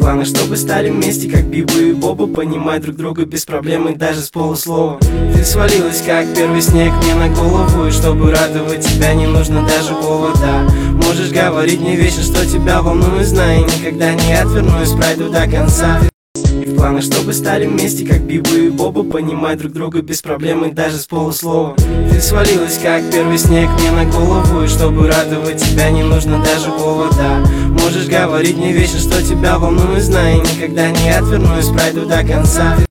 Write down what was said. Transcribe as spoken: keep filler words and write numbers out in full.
планы, чтобы стали вместе, как Бибу и Боба, понимать друг друга без проблем и даже с полуслова. Ты свалилась, как первый снег мне на голову, и чтобы радовать тебя, не нужно даже повода. Можешь говорить мне вечно, что тебя волнует, знай, никогда не отвернусь, пройду до конца. И в планы, чтобы стали вместе, как Бибу и Боба, понимать друг друга без проблем и даже с полуслова. Ты свалилась, как первый снег мне на голову, и чтобы радовать тебя, не нужно даже повода. Можешь говорить мне вечно, что тебя волнует, знай, никогда не отвернусь, пройду до конца.